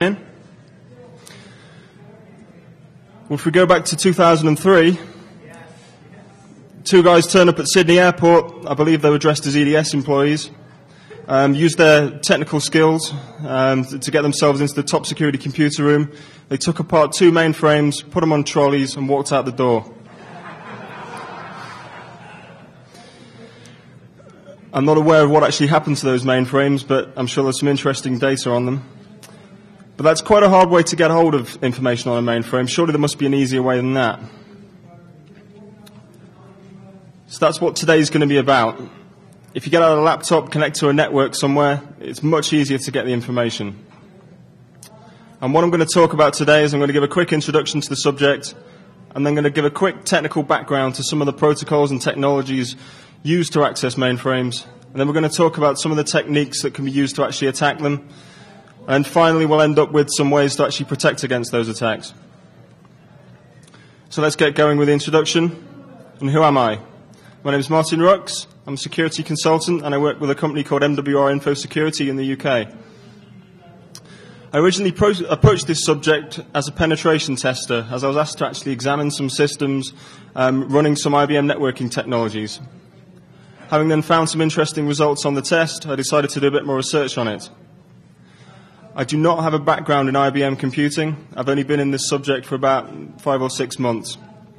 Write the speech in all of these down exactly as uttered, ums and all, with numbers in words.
Well, if we go back to two thousand three, two guys turned up at Sydney Airport. I believe they were dressed as E D S employees, um, used their technical skills um, to get themselves into the top security computer room. They took apart two mainframes, put them on trolleys, and walked out the door. I'm not aware of what actually happened to those mainframes, but I'm sure there's some interesting data on them. But that's quite a hard way to get hold of information on a mainframe. Surely there must be an easier way than that. So that's what today's going to be about. If you get out a laptop, connect to a network somewhere, it's much easier to get the information. And what I'm going to talk about today is I'm going to give a quick introduction to the subject, and then I'm going to give a quick technical background to some of the protocols and technologies used to access mainframes. And then we're going to talk about some of the techniques that can be used to actually attack them. And finally, we'll end up with some ways to actually protect against those attacks. So let's get going with the introduction. And who am I? My name is Martin Rux. I'm a security consultant, and I work with a company called M W R Info Security in the U K. I originally pro- approached this subject as a penetration tester, as I was asked to actually examine some systems um, running some I B M networking technologies. Having then found some interesting results on the test, I decided to do a bit more research on it. I do not have a background in I B M computing. I've only been in this subject for about five or six months.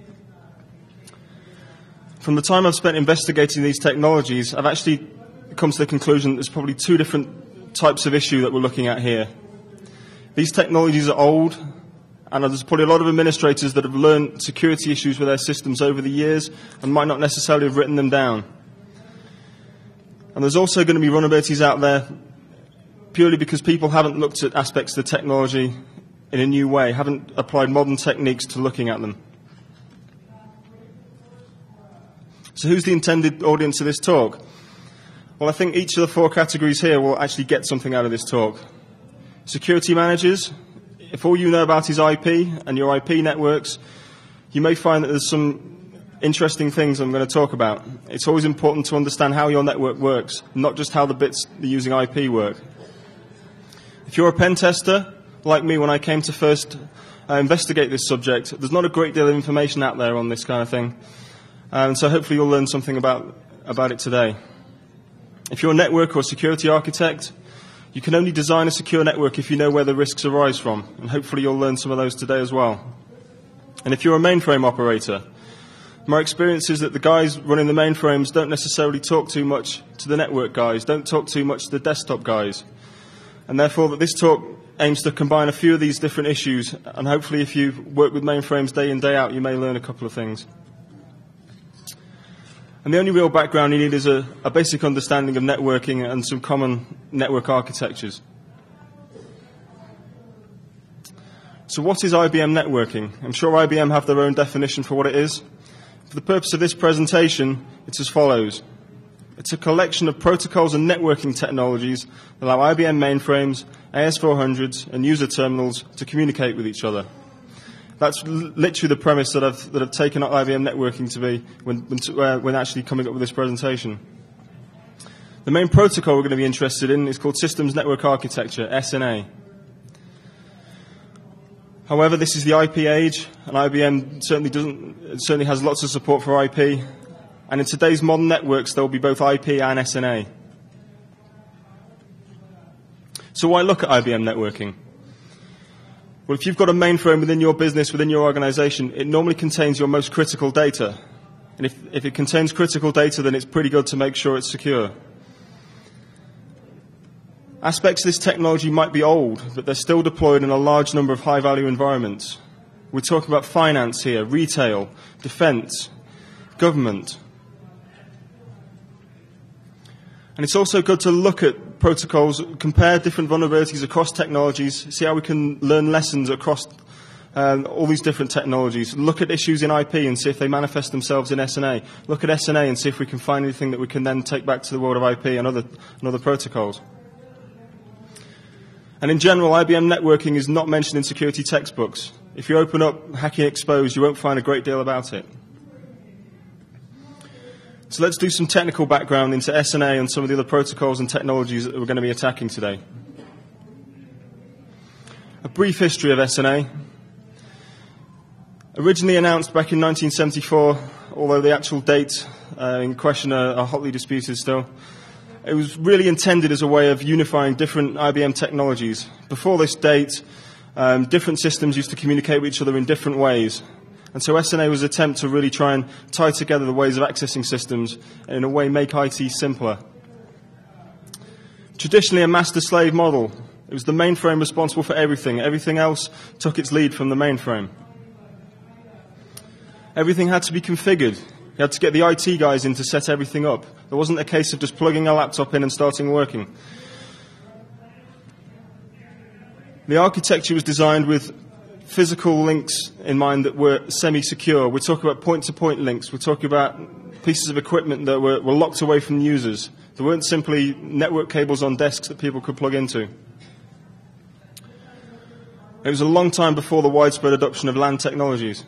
From the time I've spent investigating these technologies, I've actually come to the conclusion that there's probably two different types of issue that we're looking at here. These technologies are old, and there's probably a lot of administrators that have learned security issues with their systems over the years and might not necessarily have written them down. And there's also going to be vulnerabilities out there purely because people haven't looked at aspects of the technology in a new way, haven't applied modern techniques to looking at them. So who's the intended audience of this talk? Well, I think each of the four categories here will actually get something out of this talk. Security managers, if all you know about is I P and your I P networks, you may find that there's some interesting things I'm going to talk about. It's always important to understand how your network works, not just how the bits that are using I P work. If you're a pen tester, like me when I came to first uh, investigate this subject, there's not a great deal of information out there on this kind of thing. And so hopefully you'll learn something about, about it today. If you're a network or security architect, you can only design a secure network if you know where the risks arise from. And hopefully you'll learn some of those today as well. And if you're a mainframe operator, my experience is that the guys running the mainframes don't necessarily talk too much to the network guys, don't talk too much to the desktop guys. And therefore, that this talk aims to combine a few of these different issues, and hopefully if you work with mainframes day in, day out, you may learn a couple of things. And the only real background you need is a, a basic understanding of networking and some common network architectures. So what is I B M networking? I'm sure I B M have their own definition for what it is. For the purpose of this presentation, it's as follows. It's a collection of protocols and networking technologies that allow I B M mainframes, A S four hundreds, and user terminals to communicate with each other. That's literally the premise that I've, that I've taken I B M networking to be when, when, uh, when actually coming up with this presentation. The main protocol we're going to be interested in is called Systems Network Architecture, S N A. However, this is the I P age, and I B M certainly doesn't, certainly has lots of support for I P. And in today's modern networks, there will be both I P and S N A. So why look at I B M networking? Well, if you've got a mainframe within your business, within your organization, it normally contains your most critical data. And if, if it contains critical data, then it's pretty good to make sure it's secure. Aspects of this technology might be old, but they're still deployed in a large number of high-value environments. We're talking about finance here, retail, defense, government. And it's also good to look at protocols, compare different vulnerabilities across technologies, see how we can learn lessons across um, all these different technologies. Look at issues in I P and see if they manifest themselves in S N A. Look at S N A and see if we can find anything that we can then take back to the world of I P and other, and other protocols. And in general, I B M networking is not mentioned in security textbooks. If you open up Hacking Exposed, you won't find a great deal about it. So let's do some technical background into S N A and some of the other protocols and technologies that we're going to be attacking today. A brief history of S N A. Originally announced back in nineteen seventy-four, although the actual date uh, in question are, are hotly disputed still, it was really intended as a way of unifying different I B M technologies. Before this date, um, different systems used to communicate with each other in different ways. And so S N A was an attempt to really try and tie together the ways of accessing systems and in a way make I T simpler. Traditionally a master-slave model. It was the mainframe responsible for everything. Everything else took its lead from the mainframe. Everything had to be configured. You had to get the I T guys in to set everything up. It wasn't a case of just plugging a laptop in and starting working. The architecture was designed with physical links in mind that were semi-secure. We're talking about point-to-point links. We're talking about pieces of equipment that were, were locked away from users. There weren't simply network cables on desks that people could plug into. It was a long time before the widespread adoption of LAN technologies.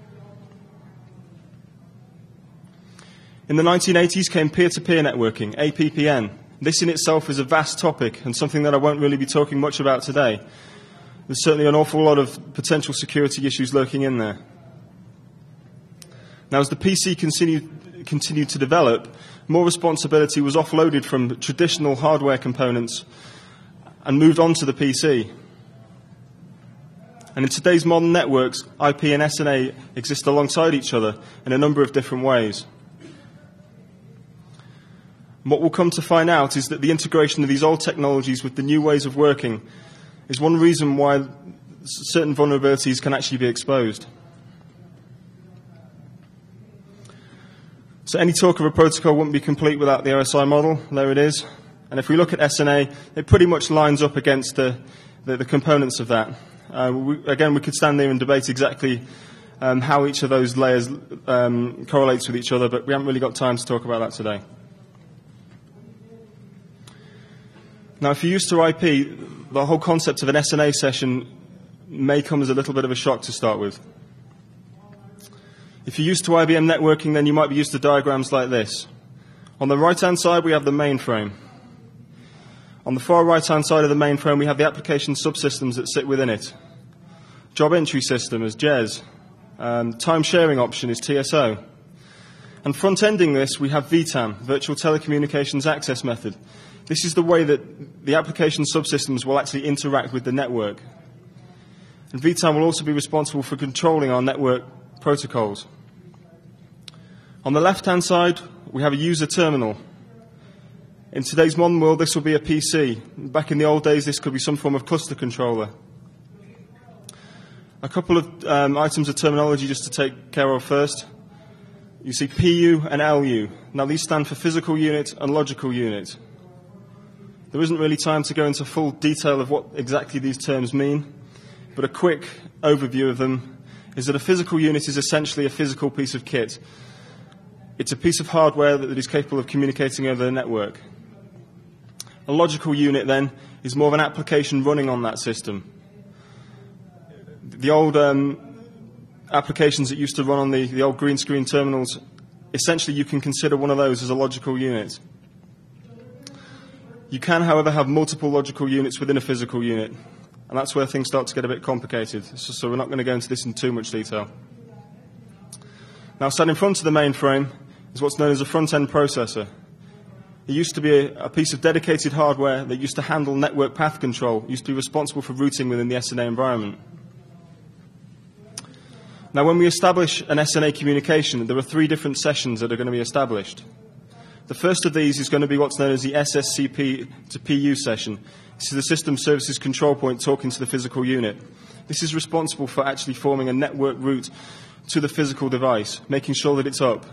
In the nineteen eighties came peer-to-peer networking, A P P N. This in itself is a vast topic and something that I won't really be talking much about today. There's certainly an awful lot of potential security issues lurking in there. Now, as the P C continued, continued to develop, more responsibility was offloaded from traditional hardware components and moved on to the P C. And in today's modern networks, I P and S N A exist alongside each other in a number of different ways. And what we'll come to find out is that the integration of these old technologies with the new ways of working is one reason why certain vulnerabilities can actually be exposed. So any talk of a protocol wouldn't be complete without the O S I model. There it is. And if we look at S N A, it pretty much lines up against the, the, the components of that. Uh, we, again, we could stand there and debate exactly um, how each of those layers um, correlates with each other, but we haven't really got time to talk about that today. Now, if you're used to I P, the whole concept of an S N A session may come as a little bit of a shock to start with. If you're used to I B M networking, then you might be used to diagrams like this. On the right-hand side, we have the mainframe. On the far right-hand side of the mainframe, we have the application subsystems that sit within it. Job entry system is J E S. Um, time sharing option is T S O. And front-ending this, we have V TAM, Virtual Telecommunications Access Method. This is the way that the application subsystems will actually interact with the network. And V TAM will also be responsible for controlling our network protocols. On the left-hand side, we have a user terminal. In today's modern world, this will be a P C. Back in the old days, this could be some form of cluster controller. A couple of um, items of terminology just to take care of first. You see P U and L U. Now, these stand for physical unit and logical unit. There isn't really time to go into full detail of what exactly these terms mean, but a quick overview of them is that a physical unit is essentially a physical piece of kit. It's a piece of hardware that is capable of communicating over the network. A logical unit, then, is more of an application running on that system. The old um, applications that used to run on the, the old green screen terminals, essentially you can consider one of those as a logical unit. You can, however, have multiple logical units within a physical unit, and that's where things start to get a bit complicated, so, so we're not going to go into this in too much detail. Now, sat in front of the mainframe is what's known as a front-end processor. It used to be a, a piece of dedicated hardware that used to handle network path control, used to be responsible for routing within the S N A environment. Now, when we establish an S N A communication, there are three different sessions that are going to be established. The first of these is going to be what's known as the S S C P to P U session. This is the System Services Control Point talking to the physical unit. This is responsible for actually forming a network route to the physical device, making sure that it's up.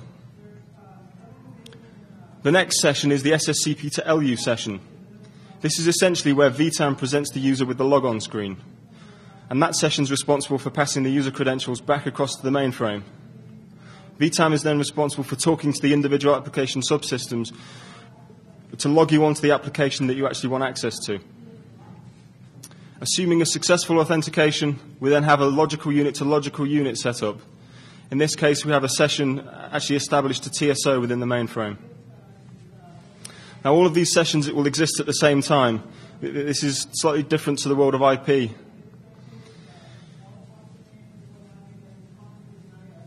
The next session is the S S C P to L U session. This is essentially where V TAM presents the user with the logon screen. And that session is responsible for passing the user credentials back across to the mainframe. V TAM is then responsible for talking to the individual application subsystems to log you onto the application that you actually want access to. Assuming a successful authentication, we then have a logical unit to logical unit set up. In this case, we have a session actually established to T S O within the mainframe. Now, all of these sessions it will exist at the same time. This is slightly different to the world of I P.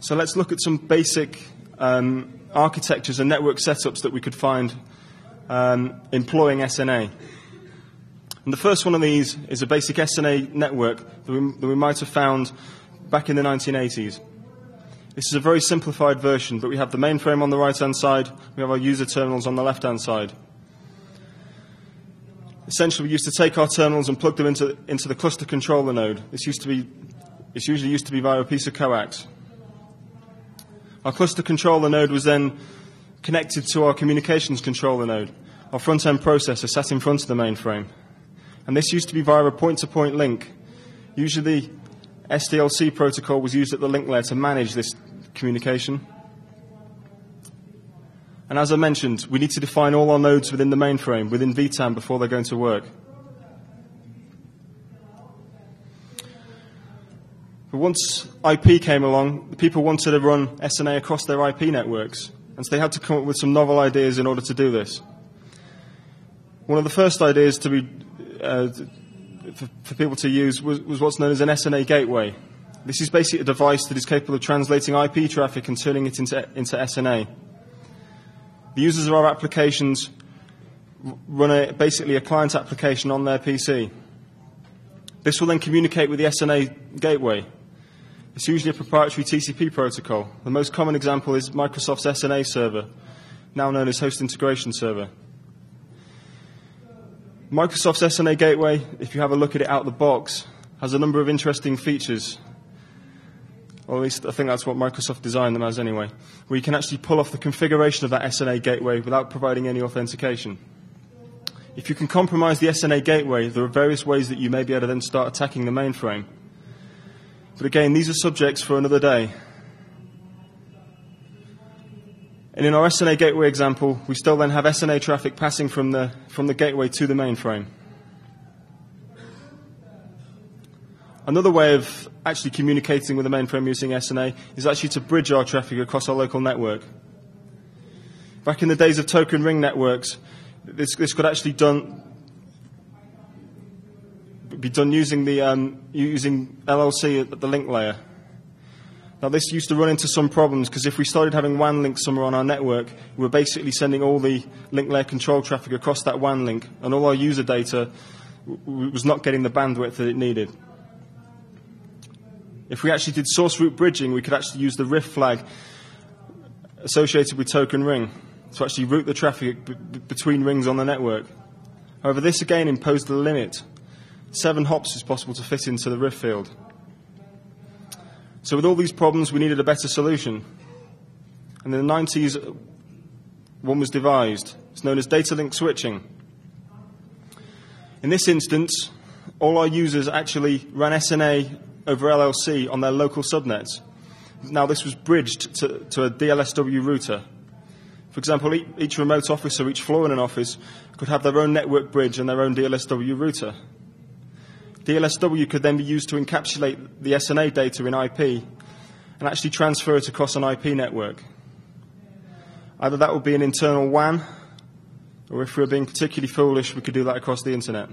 So let's look at some basic um, architectures and network setups that we could find um, employing S N A. And the first one of these is a basic S N A network that we, that we might have found back in the nineteen eighties. This is a very simplified version, but we have the mainframe on the right-hand side, we have our user terminals on the left-hand side. Essentially, we used to take our terminals and plug them into, into the cluster controller node. This used to be, this usually used to be via a piece of coax. Our cluster controller node was then connected to our communications controller node, our front-end processor sat in front of the mainframe. And this used to be via a point-to-point link. Usually, S D L C protocol was used at the link layer to manage this communication. And as I mentioned, we need to define all our nodes within the mainframe, within V TAM, before they're going to work. But once I P came along, people wanted to run S N A across their I P networks. And so they had to come up with some novel ideas in order to do this. One of the first ideas to be Uh, for, for people to use was, was what's known as an S N A gateway. This is basically a device that is capable of translating I P traffic and turning it into, into S N A. The users of our applications run a, basically a client application on their P C. This will then communicate with the S N A gateway. It's usually a proprietary T C P protocol. The most common example is Microsoft's S N A server, now known as Host Integration Server. Microsoft's S N A gateway, if you have a look at it out the box, has a number of interesting features. Or at least I think that's what Microsoft designed them as anyway, where you can actually pull off the configuration of that S N A gateway without providing any authentication. If you can compromise the S N A gateway, there are various ways that you may be able to then start attacking the mainframe. But again, these are subjects for another day. And in our S N A gateway example, we still then have S N A traffic passing from the, from the gateway to the mainframe. Another way of actually communicating with the mainframe using S N A is actually to bridge our traffic across our local network. Back in the days of token ring networks, this, this could actually done, be done using, the, um, using L L C at the link layer. Now, this used to run into some problems because if we started having W A N links somewhere on our network, we were basically sending all the link layer control traffic across that W A N link, and all our user data w was not getting the bandwidth that it needed. If we actually did source route bridging, we could actually use the R I F flag associated with token ring to actually route the traffic b between rings on the network. However, this again imposed a limit. Seven hops is possible to fit into the R I F field. So with all these problems, we needed a better solution. And in the nineties, one was devised. It's known as data link switching. In this instance, all our users actually ran S N A over L L C on their local subnets. Now this was bridged to, to a D L S W router. For example, each, each remote office or each floor in an office could have their own network bridge and their own D L S W router. D L S W could then be used to encapsulate the S N A data in I P and actually transfer it across an I P network. Either that would be an internal W A N, or if we were being particularly foolish, we could do that across the internet.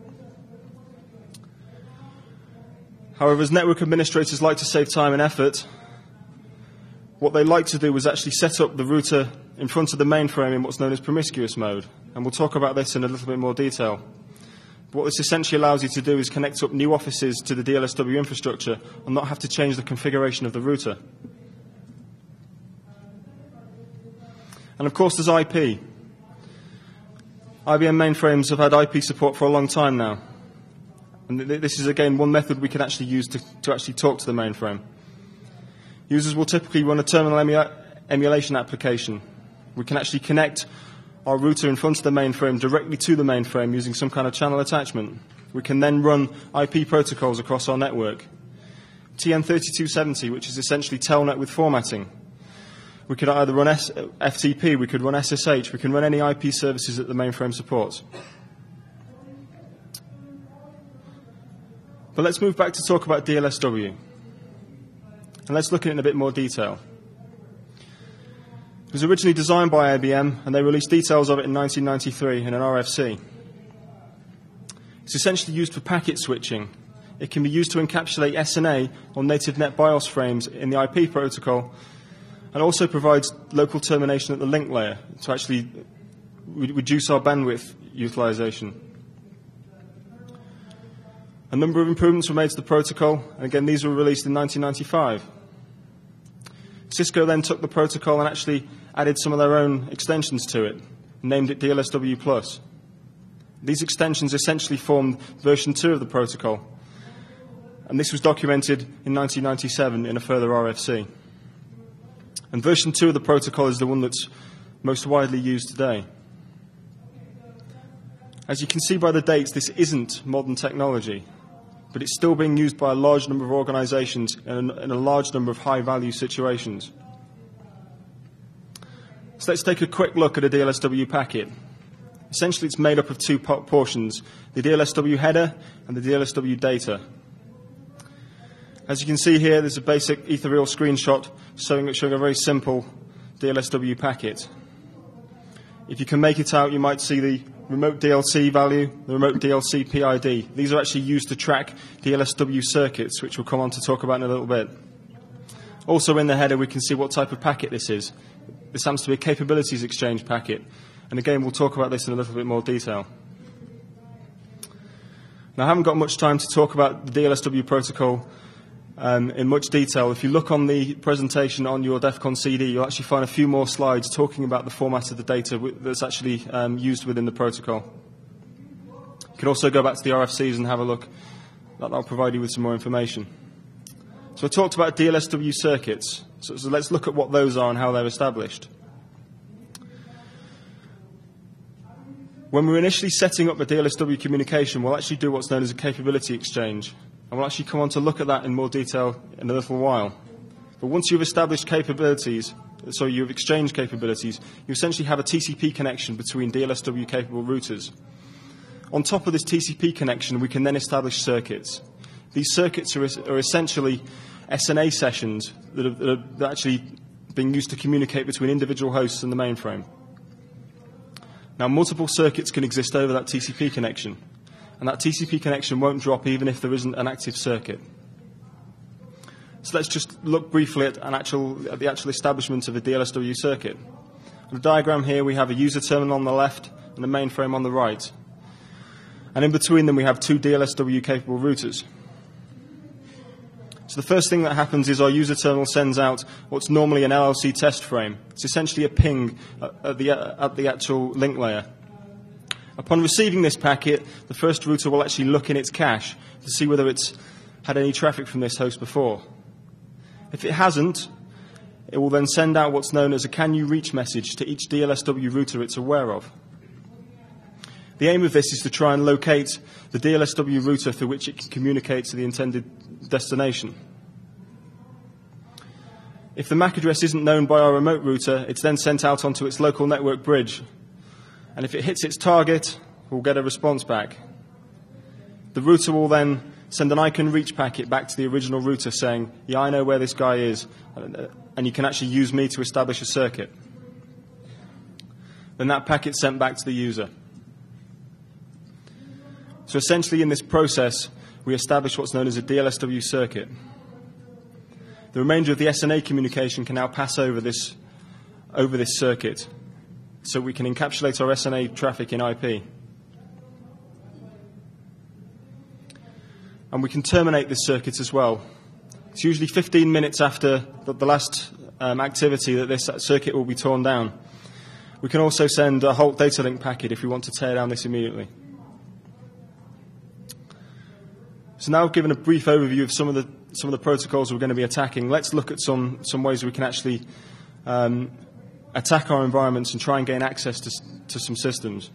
However, as network administrators like to save time and effort, what they like to do was actually set up the router in front of the mainframe in what's known as promiscuous mode. And we'll talk about this in a little bit more detail. What this essentially allows you to do is connect up new offices to the D L S W infrastructure and not have to change the configuration of the router. And of course, there's I P. I B M mainframes have had I P support for a long time now. And th this is, again, one method we can actually use to, to actually talk to the mainframe. Users will typically run a terminal emu emulation application. We can actually connect our router in front of the mainframe directly to the mainframe using some kind of channel attachment. We can then run I P protocols across our network. T N thirty-two seventy, which is essentially telnet with formatting. We could either run S F T P, we could run S S H, we can run any I P services that the mainframe supports. But let's move back to talk about D L S W. And let's look at it in a bit more detail. It was originally designed by I B M, and they released details of it in nineteen ninety-three in an R F C. It's essentially used for packet switching. it can be used to encapsulate S N A or native net BIOS frames in the I P protocol, and also provides local termination at the link layer to actually re- reduce our bandwidth utilization. A number of improvements were made to the protocol, and again, these were released in nineteen ninety-five. Cisco then took the protocol and actually added some of their own extensions to it, and named it D L S W plus. These extensions essentially formed version two of the protocol, and this was documented in nineteen ninety-seven in a further R F C. And version two of the protocol is the one that's most widely used today. As you can see by the dates, this isn't modern technology, but it's still being used by a large number of organizations in a, in a large number of high-value situations. So let's take a quick look at a D L S W packet. Essentially, it's made up of two portions, the D L S W header and the D L S W data. As you can see here, there's a basic ethereal screenshot showing, showing a very simple D L S W packet. If you can make it out, you might see the remote D L C value, the remote D L C P I D. These are actually used to track D L S W circuits, which we'll come on to talk about in a little bit. Also in the header, we can see what type of packet this is. This happens to be a capabilities exchange packet. And again, we'll talk about this in a little bit more detail. Now, I haven't got much time to talk about the D L S W protocol um, in much detail. If you look on the presentation on your DEF CON C D, you'll actually find a few more slides talking about the format of the data that's actually um, used within the protocol. You can also go back to the R F Cs and have a look. That'll provide you with some more information. So I talked about D L S W circuits. So, so let's look at what those are and how they're established. When we're initially setting up the D L S W communication, we'll actually do what's known as a capability exchange. And we'll actually come on to look at that in more detail in a little while. But once you've established capabilities, so you've exchanged capabilities, you essentially have a T C P connection between D L S W capable routers. On top of this T C P connection, we can then establish circuits. These circuits are, are essentially S N A sessions that are, that are actually being used to communicate between individual hosts and the mainframe. Now, multiple circuits can exist over that T C P connection, and that T C P connection won't drop even if there isn't an active circuit. So let's just look briefly at, an actual, at the actual establishment of a D L S W circuit. On the diagram here, we have a user terminal on the left and a mainframe on the right. And in between them, we have two D L S W capable routers. So the first thing that happens is our user terminal sends out what's normally an L L C test frame. It's essentially a ping at the, at the actual link layer. Upon receiving this packet, the first router will actually look in its cache to see whether it's had any traffic from this host before. If it hasn't, it will then send out what's known as a can you reach message to each D L S W router it's aware of. The aim of this is to try and locate the D L S W router through which it can communicate to the intended destination. If the M A C address isn't known by our remote router, it's then sent out onto its local network bridge. And if it hits its target, we'll get a response back. The router will then send an icon reach packet back to the original router saying, yeah, I know where this guy is, and you can actually use me to establish a circuit. Then that packet's sent back to the user. So essentially in this process, we establish what's known as a D L S W circuit. The remainder of the S N A communication can now pass over this, over this circuit, so we can encapsulate our S N A traffic in I P. And we can terminate this circuit as well. It's usually fifteen minutes after the, the last um, activity that this circuit will be torn down. We can also send a halt data link packet if we want to tear down this immediately. So now I've given a brief overview of some of the some of the protocols we're going to be attacking. Let's look at some, some ways we can actually um, attack our environments and try and gain access to, to some systems.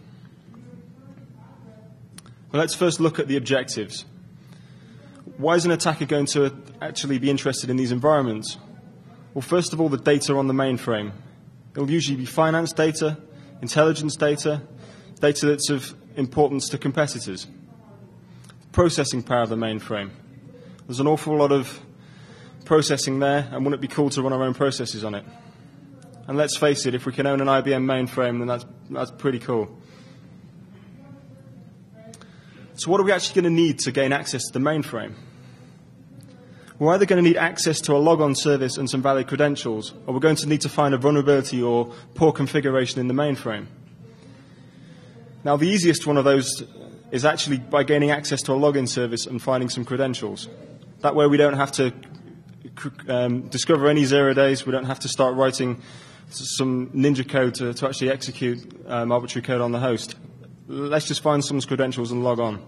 Well, let's first look at the objectives. Why is an attacker going to actually be interested in these environments? Well, first of all, the data on the mainframe. It will usually be finance data, intelligence data, data that's of importance to competitors. Processing power of the mainframe. There's an awful lot of processing there, and wouldn't it be cool to run our own processes on it? And let's face it, if we can own an I B M mainframe, then that's, that's pretty cool. So what are we actually going to need to gain access to the mainframe? We're either going to need access to a logon service and some valid credentials, or we're going to need to find a vulnerability or poor configuration in the mainframe. Now, the easiest one of those is actually by gaining access to a login service and finding some credentials. That way we don't have to um, discover any zero days, we don't have to start writing some ninja code to, to actually execute um, arbitrary code on the host. Let's just find someone's credentials and log on.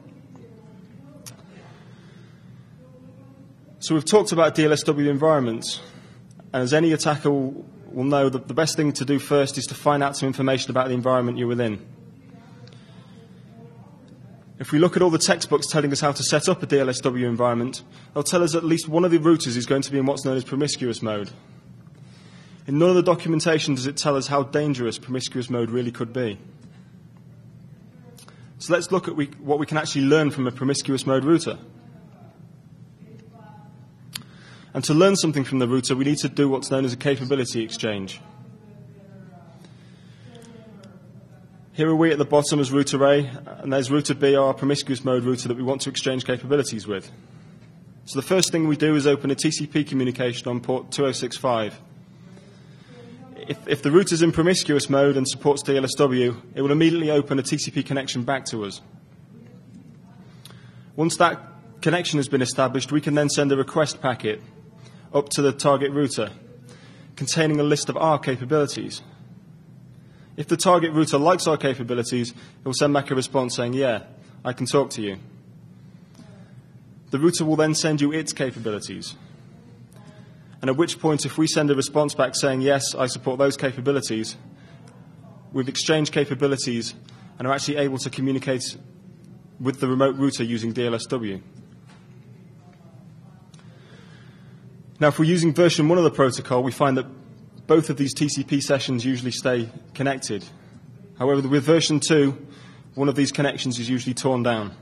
So we've talked about D L S W environments, and as any attacker will, will know, that the best thing to do first is to find out some information about the environment you're within. If we look at all the textbooks telling us how to set up a D L S W environment, they'll tell us at least one of the routers is going to be in what's known as promiscuous mode. In none of the documentation does it tell us how dangerous promiscuous mode really could be. So let's look at we, what we can actually learn from a promiscuous mode router. And to learn something from the router, we need to do what's known as a capability exchange. Here are we at the bottom as router A, and there's router B, our promiscuous mode router that we want to exchange capabilities with. So the first thing we do is open a T C P communication on port two oh six five. If, if the router's in promiscuous mode and supports D L S W, it will immediately open a T C P connection back to us. Once that connection has been established, we can then send a request packet up to the target router containing a list of our capabilities. If the target router likes our capabilities, it will send back a response saying, yeah, I can talk to you. The router will then send you its capabilities. And at which point, if we send a response back saying, yes, I support those capabilities, we've exchanged capabilities and are actually able to communicate with the remote router using D L S W. Now, if we're using version one of the protocol, we find that both of these T C P sessions usually stay connected. However, with version two, one of these connections is usually torn down.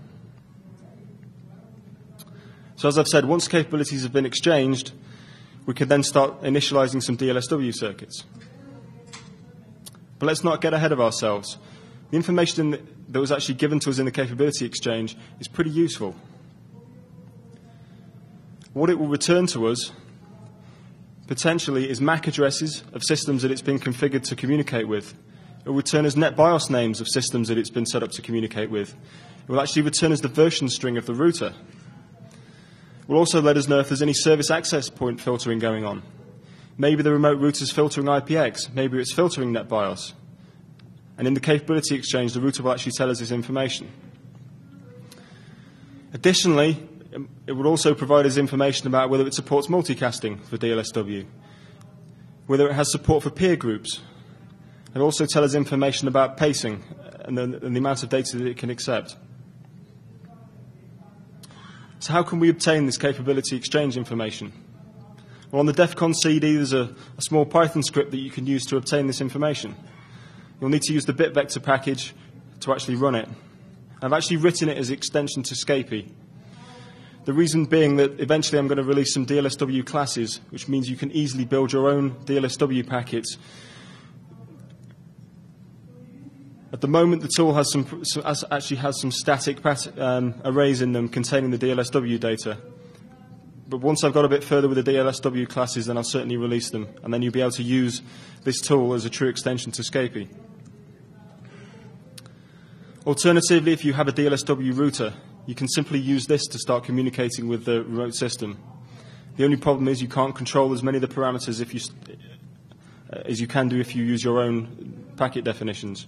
So as I've said, once capabilities have been exchanged, we can then start initializing some D L S W circuits. But let's not get ahead of ourselves. The information that was actually given to us in the capability exchange is pretty useful. What it will return to us potentially is M A C addresses of systems that it's been configured to communicate with. It will return us NetBIOS names of systems that it's been set up to communicate with. It will actually return us the version string of the router. It will also let us know if there's any service access point filtering going on. Maybe the remote router is filtering I P X. Maybe it's filtering NetBIOS. And in the capability exchange, the router will actually tell us this information. Additionally, it would also provide us information about whether it supports multicasting for D L S W, whether it has support for peer groups, and also tell us information about pacing and the, and the amount of data that it can accept. So how can we obtain this capability exchange information? Well, on the DEF CON C D, there's a, a small Python script that you can use to obtain this information. You'll need to use the BitVector package to actually run it. I've actually written it as an extension to Scapy. The reason being that eventually I'm going to release some D L S W classes, which means you can easily build your own D L S W packets. At the moment, the tool has some, actually has some static pat, um, arrays in them containing the D L S W data. But once I've got a bit further with the D L S W classes, then I'll certainly release them. And then you'll be able to use this tool as a true extension to Scapy. Alternatively, if you have a D L S W router, you can simply use this to start communicating with the remote system. The only problem is you can't control as many of the parameters if you, uh, as you can do if you use your own packet definitions.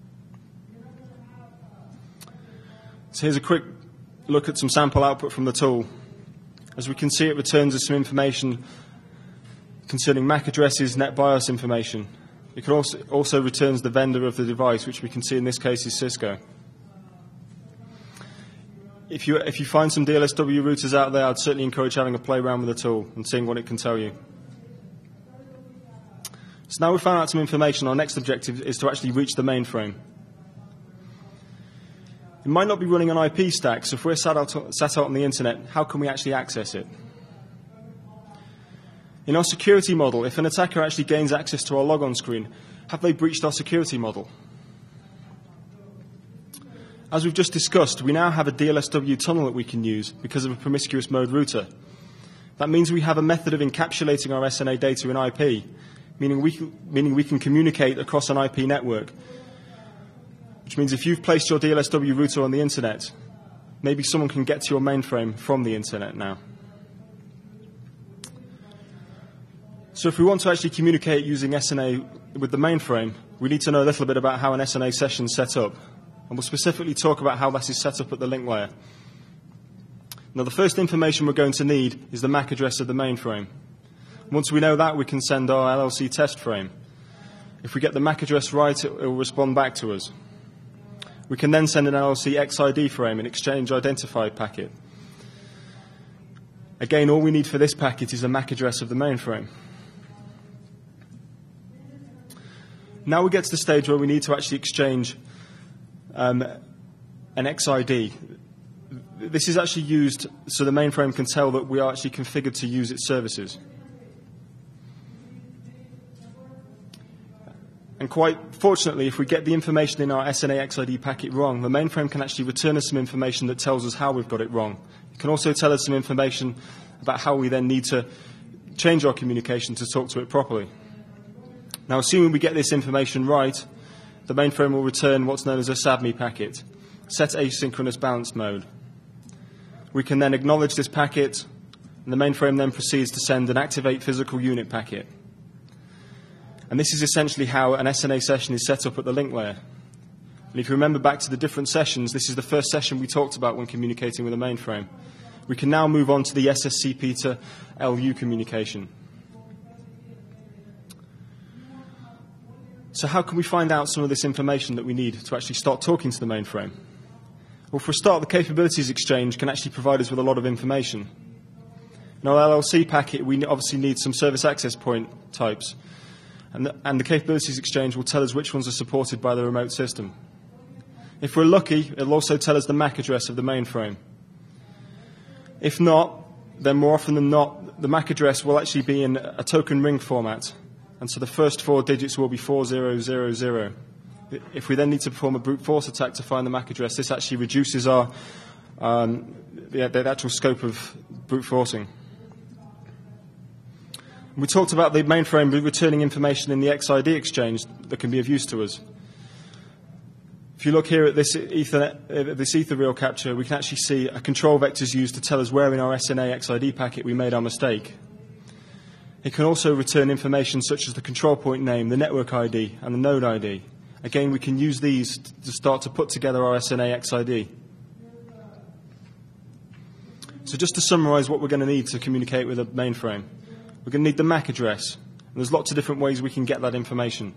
So here's a quick look at some sample output from the tool. As we can see, it returns us some information concerning M A C addresses, NetBIOS information. It can also, also returns the vendor of the device, which we can see in this case is Cisco. If you, if you find some D L S W routers out there, I'd certainly encourage having a play around with the tool and seeing what it can tell you. So now we've found out some information, our next objective is to actually reach the mainframe. It might not be running an I P stack, so if we're sat out, sat out on the internet, how can we actually access it? In our security model, if an attacker actually gains access to our logon screen, have they breached our security model? As we've just discussed, we now have a D L S W tunnel that we can use because of a promiscuous mode router. That means we have a method of encapsulating our S N A data in I P, meaning we can, meaning we can communicate across an I P network. Which means if you've placed your D L S W router on the internet, maybe someone can get to your mainframe from the internet now. So if we want to actually communicate using S N A with the mainframe, we need to know a little bit about how an S N A session is set up. And we'll specifically talk about how that is set up at the link layer. Now, the first information we're going to need is the M A C address of the mainframe. Once we know that, we can send our L L C test frame. If we get the M A C address right, it will respond back to us. We can then send an L L C X I D frame, an exchange identified packet. Again, all we need for this packet is the M A C address of the mainframe. Now we get to the stage where we need to actually exchange um, an X I D. This is actually used so the mainframe can tell that we are actually configured to use its services. And quite fortunately, if we get the information in our S N A X I D packet wrong, the mainframe can actually return us some information that tells us how we've got it wrong. It can also tell us some information about how we then need to change our communication to talk to it properly. Now, assuming we get this information right, the mainframe will return what's known as a S A B M I packet, set asynchronous balanced mode. We can then acknowledge this packet, and the mainframe then proceeds to send an activate physical unit packet. And this is essentially how an S N A session is set up at the link layer. And if you remember back to the different sessions, this is the first session we talked about when communicating with a mainframe. We can now move on to the S S C P to L U communication. So how can we find out some of this information that we need to actually start talking to the mainframe? Well, for a start, the capabilities exchange can actually provide us with a lot of information. In our L L C packet, we obviously need some service access point types. And the, and the capabilities exchange will tell us which ones are supported by the remote system. If we're lucky, it'll also tell us the M A C address of the mainframe. If not, then more often than not, the M A C address will actually be in a token ring format. And so the first four digits will be four zero zero zero. If we then need to perform a brute force attack to find the M A C address, this actually reduces our um, the, the actual scope of brute forcing. We talked about the mainframe returning information in the X I D exchange that can be of use to us. If you look here at this Ethernet, uh, this ether reel capture, we can actually see a control vector is used to tell us where in our S N A X I D packet we made our mistake. It can also return information such as the control point name, the network I D, and the node I D. Again, we can use these to start to put together our S N A X I D. So just to summarize what we're going to need to communicate with a mainframe, we're going to need the M A C address. And there's lots of different ways we can get that information.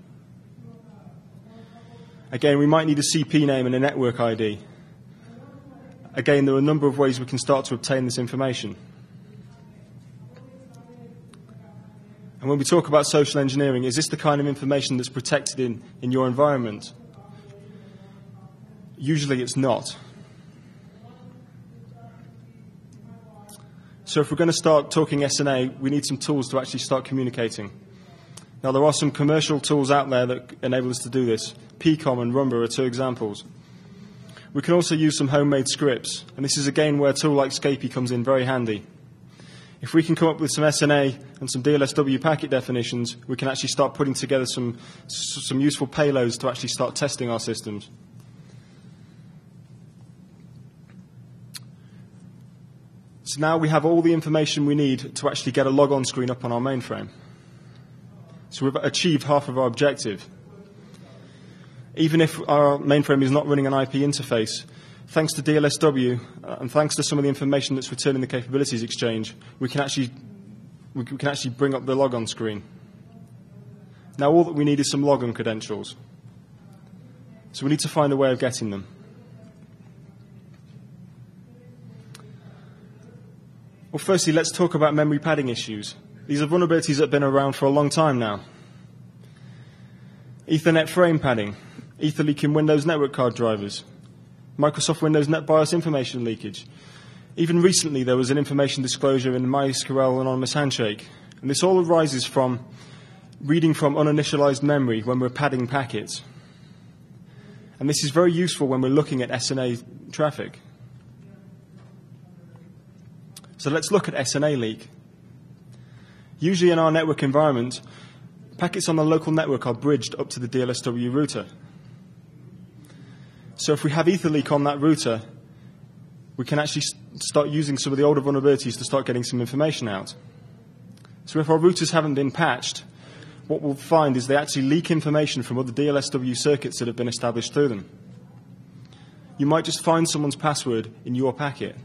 Again, we might need a C P name and a network I D. Again, there are a number of ways we can start to obtain this information. And when we talk about social engineering, is this the kind of information that's protected in, in your environment? Usually it's not. So if we're going to start talking S N A, we need some tools to actually start communicating. Now, there are some commercial tools out there that enable us to do this. P COM and Rumba are two examples. We can also use some homemade scripts, and this is again where a tool like Scapy comes in very handy. If we can come up with some S N A and some D L S W packet definitions, we can actually start putting together some, some useful payloads to actually start testing our systems. So now we have all the information we need to actually get a logon screen up on our mainframe. So we've achieved half of our objective. Even if our mainframe is not running an I P interface, thanks to D L S W uh, and thanks to some of the information that's returned in the capabilities exchange, we can actually we can actually bring up the logon screen. Now all that we need is some logon credentials. So we need to find a way of getting them. Well, firstly, let's talk about memory padding issues. These are vulnerabilities that have been around for a long time now. Ethernet frame padding, Etherleak in Windows network card drivers, Microsoft Windows NetBIOS information leakage. Even recently, there was an information disclosure in the MySQL Anonymous Handshake. And this all arises from reading from uninitialized memory when we're padding packets. And this is very useful when we're looking at S N A traffic. So let's look at S N A leak. Usually in our network environment, packets on the local network are bridged up to the D L S W router. So if we have Etherleak on that router, we can actually start using some of the older vulnerabilities to start getting some information out. So if our routers haven't been patched, what we'll find is they actually leak information from other D L S W circuits that have been established through them. You might just find someone's password in your packet.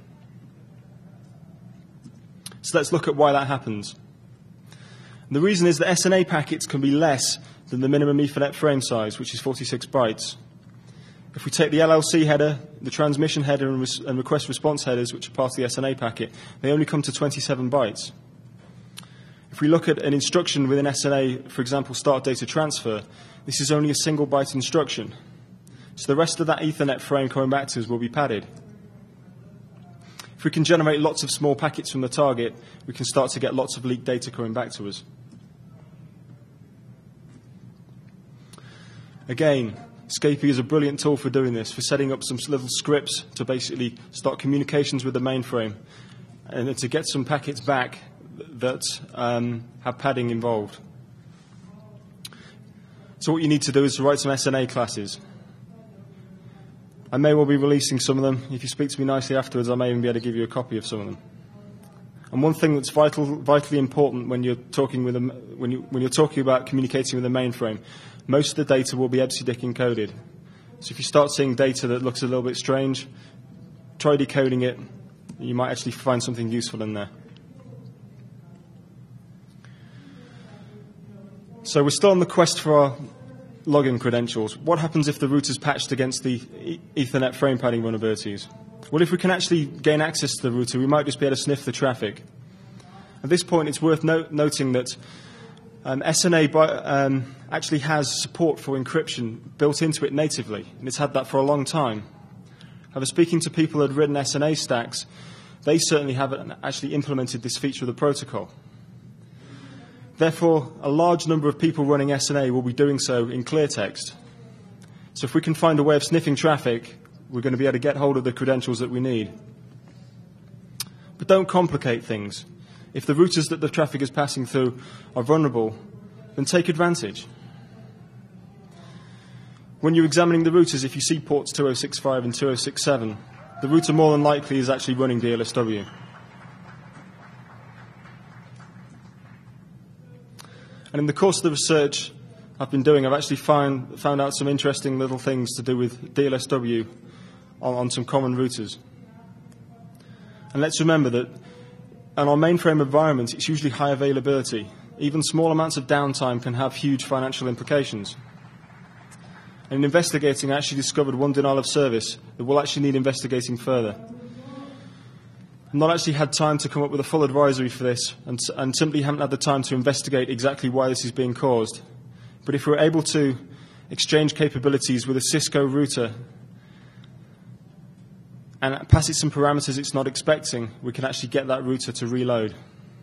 So let's look at why that happens. And the reason is that S N A packets can be less than the minimum Ethernet frame size, which is forty-six bytes. If we take the L L C header, the transmission header, and, res and request response headers, which are part of the S N A packet, they only come to twenty-seven bytes. If we look at an instruction within S N A, for example, start data transfer, this is only a single byte instruction. So the rest of that Ethernet frame coming back to us will be padded. If we can generate lots of small packets from the target, we can start to get lots of leaked data coming back to us. Again, Scapy is a brilliant tool for doing this, for setting up some little scripts to basically start communications with the mainframe and to get some packets back that um, have padding involved. So what you need to do is to write some S N A classes. I may well be releasing some of them. If you speak to me nicely afterwards, I may even be able to give you a copy of some of them. And one thing that's vital, vitally important when you're talking with a, when you when you're talking about communicating with the mainframe, most of the data will be E B C D I C encoded. So if you start seeing data that looks a little bit strange, try decoding it. You might actually find something useful in there. So we're still on the quest for our login credentials. What happens if the router's patched against the Ethernet frame padding vulnerabilities? Well, if we can actually gain access to the router, we might just be able to sniff the traffic. At this point, it's worth no noting that um, S N A um, actually has support for encryption built into it natively, and it's had that for a long time. However, speaking to people who had written S N A stacks, they certainly haven't actually implemented this feature of the protocol. Therefore, a large number of people running S N A will be doing so in clear text. So if we can find a way of sniffing traffic, we're going to be able to get hold of the credentials that we need. But don't complicate things. If the routers that the traffic is passing through are vulnerable, then take advantage. When you're examining the routers, if you see ports two oh six five and two oh six seven, the router more than likely is actually running D L S W. And in the course of the research I've been doing, I've actually find, found out some interesting little things to do with D L S W on, on some common routers. And let's remember that in our mainframe environment, it's usually high availability. Even small amounts of downtime can have huge financial implications. And in investigating, I actually discovered one denial of service that will actually need investigating further. I've not actually had time to come up with a full advisory for this, and, and simply haven't had the time to investigate exactly why this is being caused. But if we're able to exchange capabilities with a Cisco router and pass it some parameters it's not expecting, we can actually get that router to reload.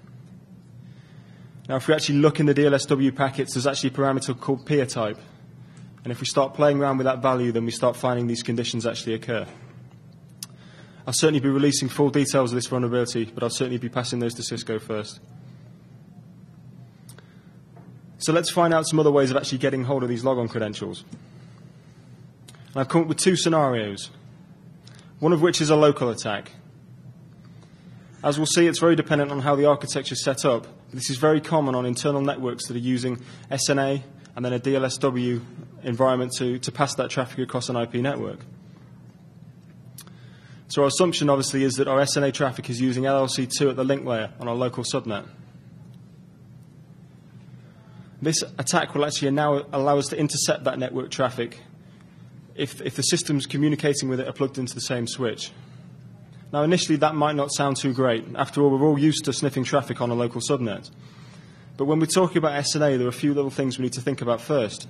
Now, if we actually look in the D L S W packets, there's actually a parameter called peer type. And if we start playing around with that value, then we start finding these conditions actually occur. I'll certainly be releasing full details of this vulnerability, but I'll certainly be passing those to Cisco first. So let's find out some other ways of actually getting hold of these logon credentials. And I've come up with two scenarios, one of which is a local attack. As we'll see, it's very dependent on how the architecture is set up. This is very common on internal networks that are using S N A and then a D L S W environment to, to pass that traffic across an I P network. So our assumption, obviously, is that our S N A traffic is using L L C two at the link layer on our local subnet. This attack will actually now allow us to intercept that network traffic if, if the systems communicating with it are plugged into the same switch. Now, initially, that might not sound too great. After all, we're all used to sniffing traffic on a local subnet. But when we're talking about S N A, there are a few little things we need to think about first.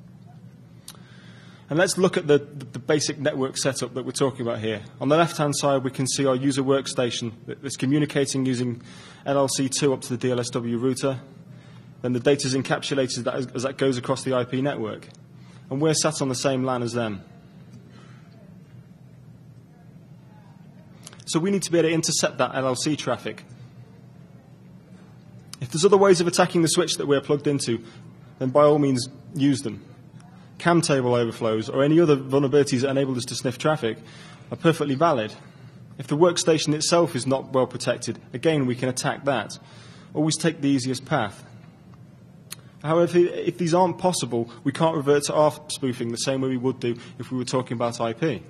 And let's look at the, the basic network setup that we're talking about here. On the left-hand side, we can see our user workstation that's communicating using L L C two up to the D L S W router. Then the data is encapsulated as, as that goes across the I P network. And we're sat on the same LAN as them. So we need to be able to intercept that L L C traffic. If there's other ways of attacking the switch that we're plugged into, then by all means use them. Cam table overflows or any other vulnerabilities that enable us to sniff traffic are perfectly valid. If the workstation itself is not well protected, again, we can attack that. Always take the easiest path. However, if these aren't possible, we can't revert to R F spoofing the same way we would do if we were talking about I P.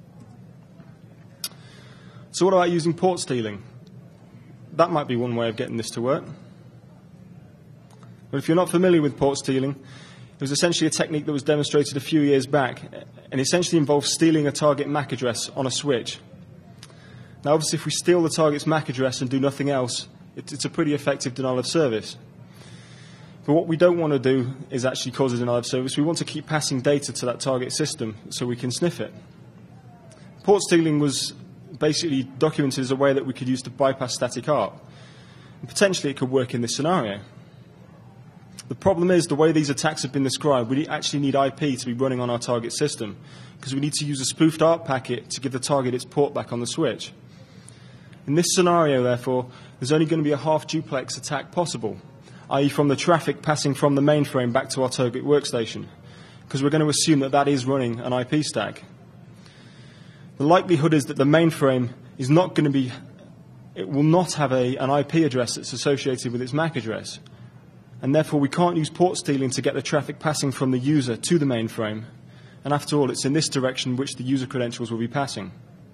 So what about using port stealing? That might be one way of getting this to work. But if you're not familiar with port stealing, it was essentially a technique that was demonstrated a few years back and essentially involves stealing a target M A C address on a switch. Now, obviously, if we steal the target's M A C address and do nothing else, it's a pretty effective denial of service. But what we don't want to do is actually cause a denial of service. We want to keep passing data to that target system so we can sniff it. Port stealing was basically documented as a way that we could use to bypass static A R P. And potentially it could work in this scenario. The problem is the way these attacks have been described, we actually need I P to be running on our target system because we need to use a spoofed A R P packet to give the target its port back on the switch. In this scenario, therefore, there's only going to be a half duplex attack possible, that is from the traffic passing from the mainframe back to our target workstation, because we're going to assume that that is running an I P stack. The likelihood is that the mainframe is not going to be, it will not have a, an I P address that's associated with its M A C address, and therefore we can't use port stealing to get the traffic passing from the user to the mainframe, and after all, it's in this direction which the user credentials will be passing.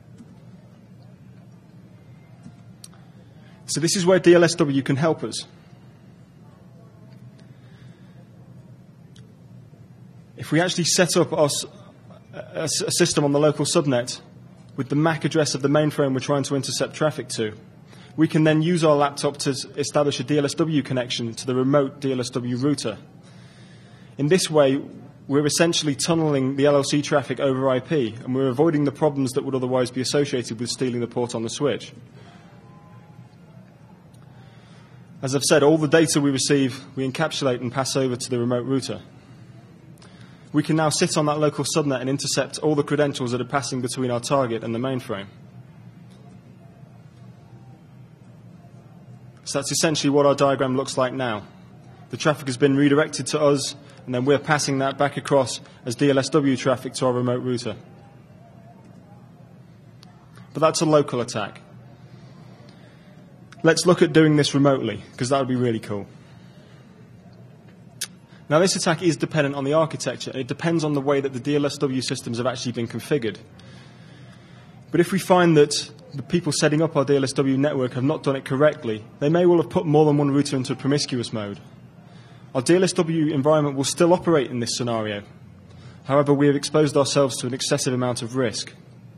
So this is where D L S W can help us. If we actually set up our, a, a system on the local subnet with the M A C address of the mainframe we're trying to intercept traffic to, we can then use our laptop to establish a D L S W connection to the remote D L S W router. In this way, we're essentially tunneling the L L C traffic over I P, and we're avoiding the problems that would otherwise be associated with stealing the port on the switch. As I've said, all the data we receive, we encapsulate and pass over to the remote router. We can now sit on that local subnet and intercept all the credentials that are passing between our target and the mainframe. So that's essentially what our diagram looks like now. The traffic has been redirected to us, and then we're passing that back across as D L S W traffic to our remote router. But that's a local attack. Let's look at doing this remotely, because that would be really cool. Now, this attack is dependent on the architecture, and it depends on the way that the D L S W systems have actually been configured. But if we find that the people setting up our D L S W network have not done it correctly, they may well have put more than one router into promiscuous mode. Our D L S W environment will still operate in this scenario. However, we have exposed ourselves to an excessive amount of risk.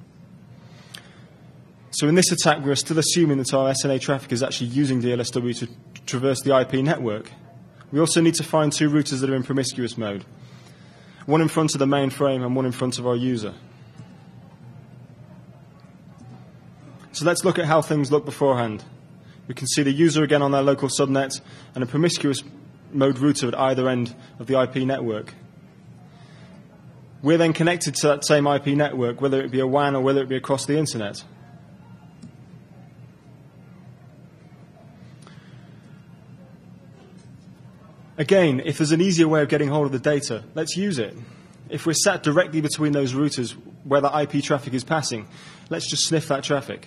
So in this attack, we're still assuming that our S N A traffic is actually using D L S W to traverse the I P network. We also need to find two routers that are in promiscuous mode, one in front of the mainframe and one in front of our user. So let's look at how things look beforehand. We can see the user again on their local subnet and a promiscuous mode router at either end of the I P network. We're then connected to that same I P network, whether it be a W A N or whether it be across the internet. Again, if there's an easier way of getting hold of the data, let's use it. If we're sat directly between those routers where the I P traffic is passing, let's just sniff that traffic.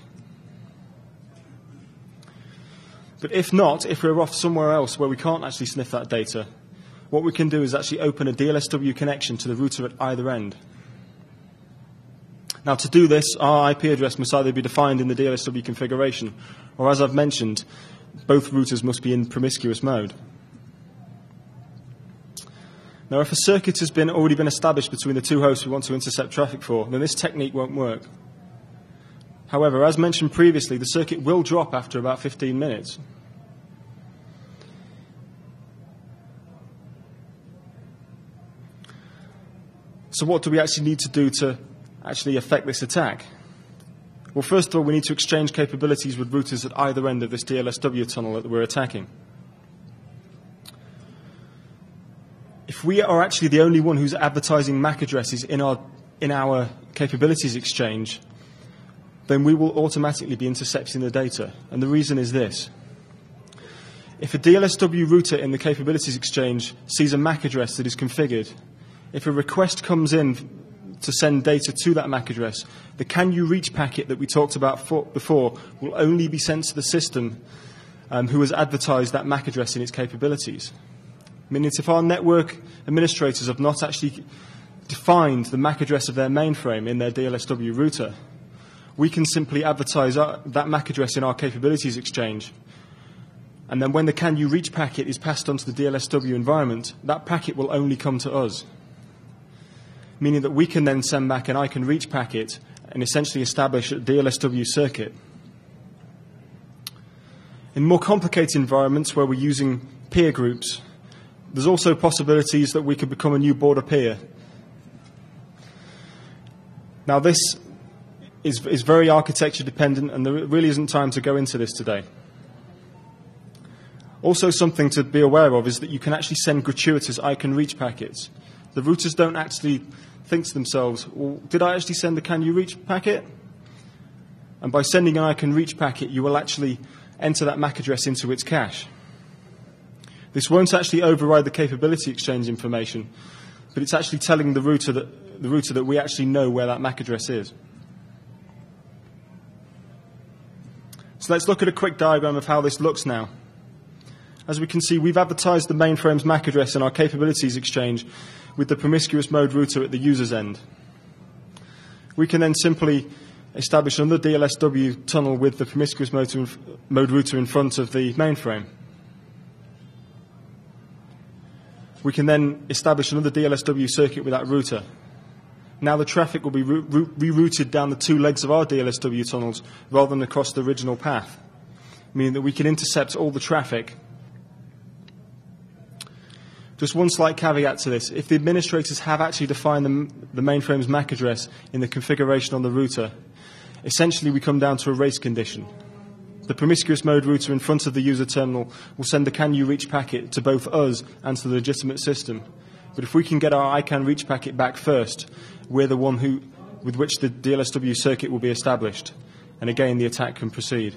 But if not, if we're off somewhere else where we can't actually sniff that data, what we can do is actually open a D L S W connection to the router at either end. Now, to do this, our I P address must either be defined in the D L S W configuration, or as I've mentioned, both routers must be in promiscuous mode. Now, if a circuit has been, already been established between the two hosts we want to intercept traffic for, then this technique won't work. However, as mentioned previously, the circuit will drop after about fifteen minutes. So what do we actually need to do to actually affect this attack? Well, first of all, we need to exchange capabilities with routers at either end of this D L S W tunnel that we're attacking. If we are actually the only one who's advertising M A C addresses in our, in our capabilities exchange, then we will automatically be intercepting the data. And the reason is this. If a D L S W router in the Capabilities Exchange sees a M A C address that is configured, if a request comes in to send data to that M A C address, the can you reach packet that we talked about for, before will only be sent to the system um, who has advertised that M A C address in its capabilities. Meaning that if our network administrators have not actually defined the M A C address of their mainframe in their D L S W router, we can simply advertise our, that M A C address in our Capabilities Exchange. And then when the can you reach packet is passed onto the D L S W environment, that packet will only come to us. Meaning that we can then send back an I can reach packet and essentially establish a D L S W circuit. In more complicated environments where we're using peer groups, there's also possibilities that we could become a new border peer. Now this is, is very architecture dependent, and there really isn't time to go into this today. Also, something to be aware of is that you can actually send gratuitous I can reach packets. The routers don't actually think to themselves, well, did I actually send the can you reach packet? And by sending an I can reach packet, you will actually enter that M A C address into its cache. This won't actually override the Capability Exchange information, but it's actually telling the router that, the router that we actually know where that M A C address is. So let's look at a quick diagram of how this looks now. As we can see, we've advertised the mainframe's M A C address in our Capabilities Exchange with the promiscuous mode router at the user's end. We can then simply establish another D L S W tunnel with the promiscuous mode, mode router in front of the mainframe. We can then establish another D L S W circuit with that router. Now the traffic will be re rerouted down the two legs of our D L S W tunnels rather than across the original path, meaning that we can intercept all the traffic. Just one slight caveat to this. If the administrators have actually defined the, the mainframe's M A C address in the configuration on the router, essentially we come down to a race condition. The promiscuous mode router in front of the user terminal will send the can you reach packet to both us and to the legitimate system. But if we can get our I can reach packet back first, we're the one who, with which the D L S W circuit will be established. And again, the attack can proceed.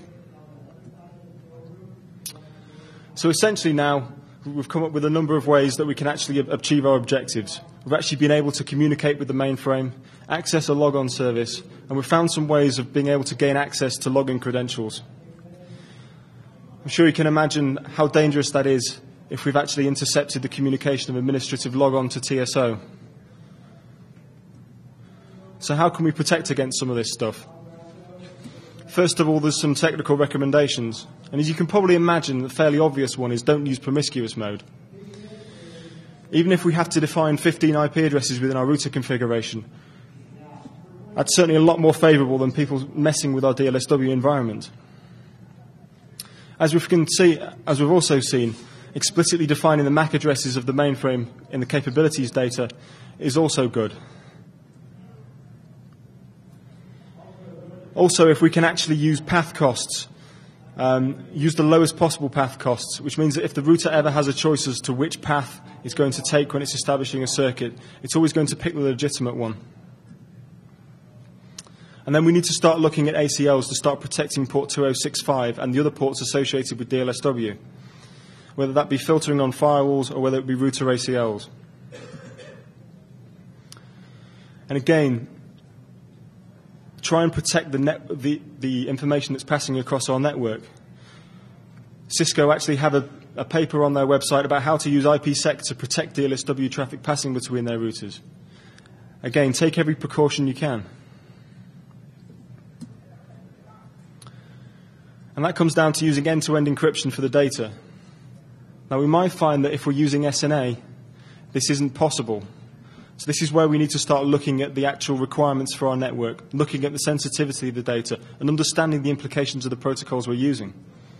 So essentially now, we've come up with a number of ways that we can actually achieve our objectives. We've actually been able to communicate with the mainframe, access a logon service, and we've found some ways of being able to gain access to login credentials. I'm sure you can imagine how dangerous that is if we've actually intercepted the communication of administrative logon to T S O. So how can we protect against some of this stuff? First of all, there's some technical recommendations. And as you can probably imagine, the fairly obvious one is don't use promiscuous mode. Even if we have to define fifteen I P addresses within our router configuration, that's certainly a lot more favourable than people messing with our D L S W environment. As we can see, as we've also seen, explicitly defining the M A C addresses of the mainframe in the capabilities data is also good. Also, if we can actually use path costs, um, use the lowest possible path costs, which means that if the router ever has a choice as to which path it's going to take when it's establishing a circuit, it's always going to pick the legitimate one. And then we need to start looking at A C Ls to start protecting port two oh six five and the other ports associated with D L S W, whether that be filtering on firewalls or whether it be router A C Ls. And again, try and protect the, net, the, the information that's passing across our network. Cisco actually have a, a paper on their website about how to use I P sec to protect D L S W traffic passing between their routers. Again, take every precaution you can. And that comes down to using end-to-end encryption for the data. Now, we might find that if we're using S N A, this isn't possible. So this is where we need to start looking at the actual requirements for our network, looking at the sensitivity of the data, and understanding the implications of the protocols we're using.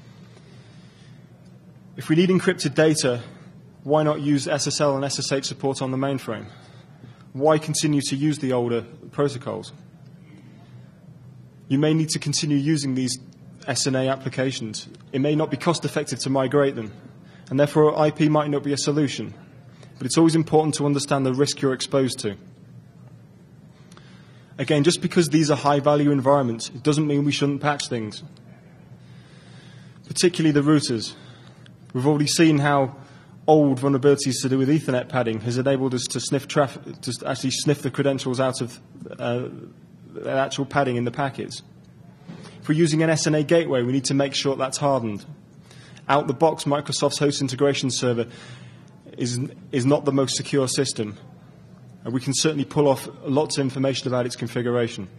If we need encrypted data, why not use S S L and S S H support on the mainframe? Why continue to use the older protocols? You may need to continue using these S N A applications. It may not be cost effective to migrate them, and therefore I P might not be a solution. But it's always important to understand the risk you're exposed to. Again, just because these are high-value environments, it doesn't mean we shouldn't patch things. Particularly the routers. We've already seen how old vulnerabilities to do with Ethernet padding has enabled us to sniff traffic, to actually sniff the credentials out of uh, the actual padding in the packets. If we're using an S N A gateway, we need to make sure that's hardened. Out the box, Microsoft's host integration server is, is not the most secure system. And we can certainly pull off lots of information about its configuration.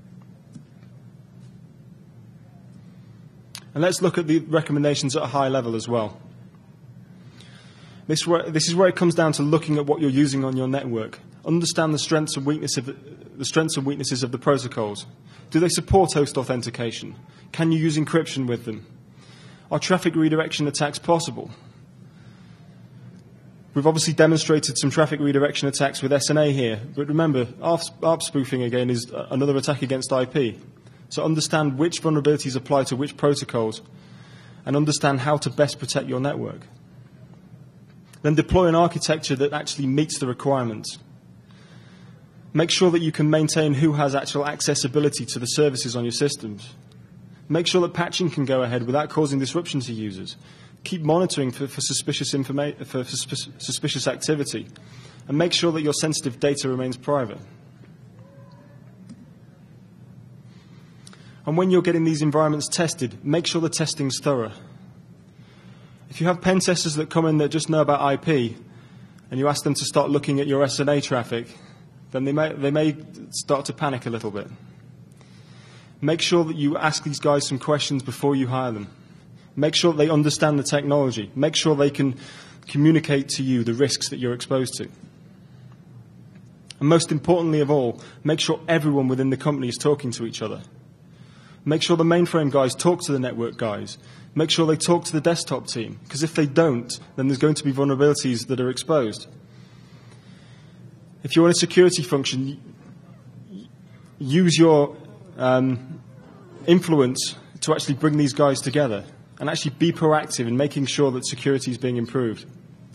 And let's look at the recommendations at a high level as well. This, this is where it comes down to looking at what you're using on your network. Understand the strengths and weaknesses of the, the strengths and weaknesses of the protocols. Do they support host authentication? Can you use encryption with them? Are traffic redirection attacks possible? We've obviously demonstrated some traffic redirection attacks with S N A here, but remember, A R P spoofing again is another attack against I P. So understand which vulnerabilities apply to which protocols and understand how to best protect your network. Then deploy an architecture that actually meets the requirements. Make sure that you can maintain who has actual accessibility to the services on your systems. Make sure that patching can go ahead without causing disruption to users. Keep monitoring for, for, suspicious informa- for, for suspicious activity. And make sure that your sensitive data remains private. And when you're getting these environments tested, make sure the testing's thorough. If you have pen testers that come in that just know about I P, and you ask them to start looking at your S N A traffic, then they may, they may start to panic a little bit. Make sure that you ask these guys some questions before you hire them. Make sure that they understand the technology. Make sure they can communicate to you the risks that you're exposed to. And most importantly of all, make sure everyone within the company is talking to each other. Make sure the mainframe guys talk to the network guys. Make sure they talk to the desktop team, because if they don't, then there's going to be vulnerabilities that are exposed. If you're in a security function, use your um, influence to actually bring these guys together and actually be proactive in making sure that security is being improved.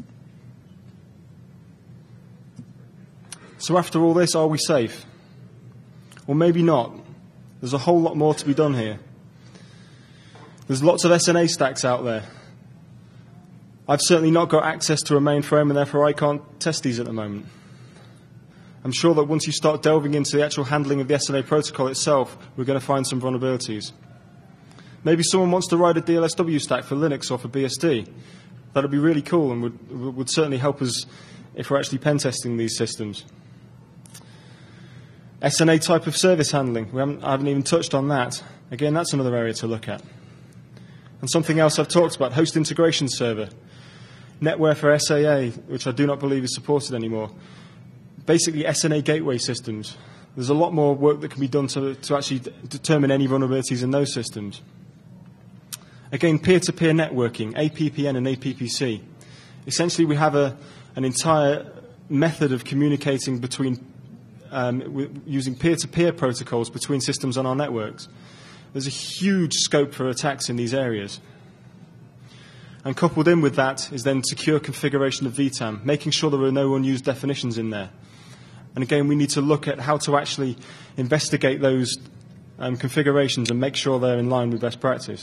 So after all this, are we safe? Well, maybe not. There's a whole lot more to be done here. There's lots of S N A stacks out there. I've certainly not got access to a mainframe, and therefore I can't test these at the moment. I'm sure that once you start delving into the actual handling of the S N A protocol itself, we're going to find some vulnerabilities. Maybe someone wants to write a D L S W stack for Linux or for B S D. That would be really cool and would, would certainly help us if we're actually pen testing these systems. S N A type of service handling. We haven't, I haven't even touched on that. Again, that's another area to look at. And something else I've talked about, host integration server. NetWare for S A A, which I do not believe is supported anymore. Basically, S N A gateway systems. There's a lot more work that can be done to, to actually d- determine any vulnerabilities in those systems. Again, peer-to-peer networking, A P P N and A P P C. Essentially, we have a, an entire method of communicating between, um, w- using peer-to-peer protocols between systems on our networks. There's a huge scope for attacks in these areas. And coupled in with that is then secure configuration of V TAM, making sure there are no unused definitions in there. And again, we need to look at how to actually investigate those um, configurations and make sure they're in line with best practice.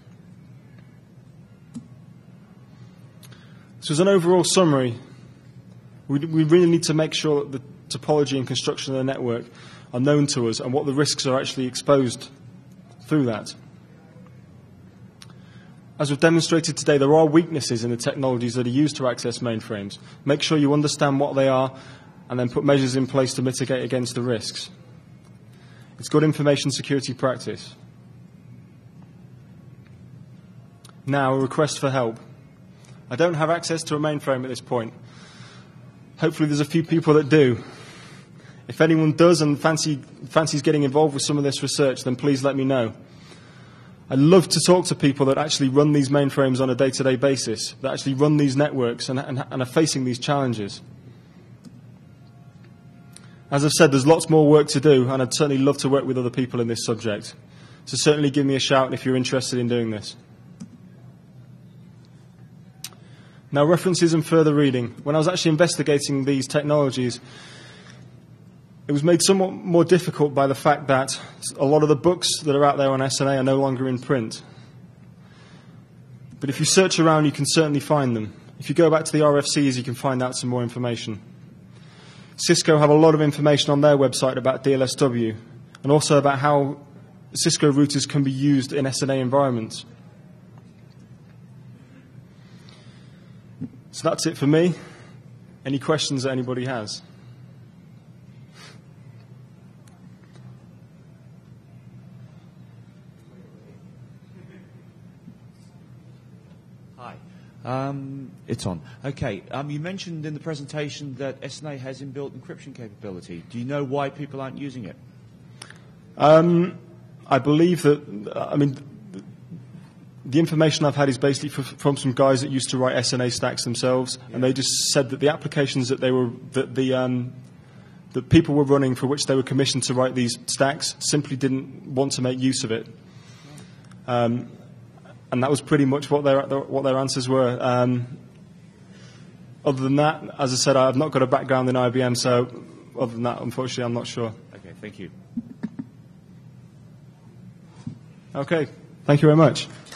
So as an overall summary, we, we really need to make sure that the topology and construction of the network are known to us and what the risks are actually exposed through that. As we've demonstrated today, there are weaknesses in the technologies that are used to access mainframes. Make sure you understand what they are and then put measures in place to mitigate against the risks. It's good information security practice. Now, a request for help. I don't have access to a mainframe at this point. Hopefully there's a few people that do. If anyone does and fancy, fancies getting involved with some of this research, then please let me know. I'd love to talk to people that actually run these mainframes on a day-to-day basis, that actually run these networks and, and, and are facing these challenges. As I've said, there's lots more work to do, and I'd certainly love to work with other people in this subject. So certainly give me a shout if you're interested in doing this. Now, references and further reading. When I was actually investigating these technologies, it was made somewhat more difficult by the fact that a lot of the books that are out there on S N A are no longer in print. But if you search around, you can certainly find them. If you go back to the R F Cs, you can find out some more information. Cisco have a lot of information on their website about D L S W and also about how Cisco routers can be used in S N A environments. So that's it for me. Any questions that anybody has? Hi. Um, it's on. Okay. Um, you mentioned in the presentation that S N A has inbuilt encryption capability. Do you know why people aren't using it? Um, I believe that, I mean, the information I've had is basically from some guys that used to write S N A stacks themselves, yeah. And they just said that the applications that they were, that the um, that people were running for which they were commissioned to write these stacks simply didn't want to make use of it, um, and that was pretty much what their what their answers were. Um, other than that, as I said, I've not got a background in I B M, so other than that, unfortunately, I'm not sure. Okay, thank you. Okay, thank you very much.